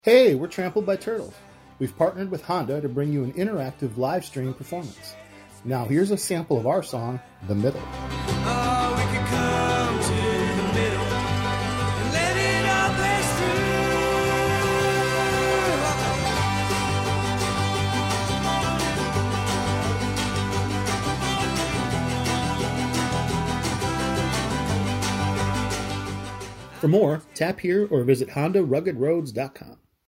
Hey, we're Trampled by Turtles. We've partnered with Honda to bring you an interactive live stream performance. Now here's a sample of our song, The Middle. Oh, we could come to the middle and let it all pass For more, tap here or visit HondaRuggedRoads.com.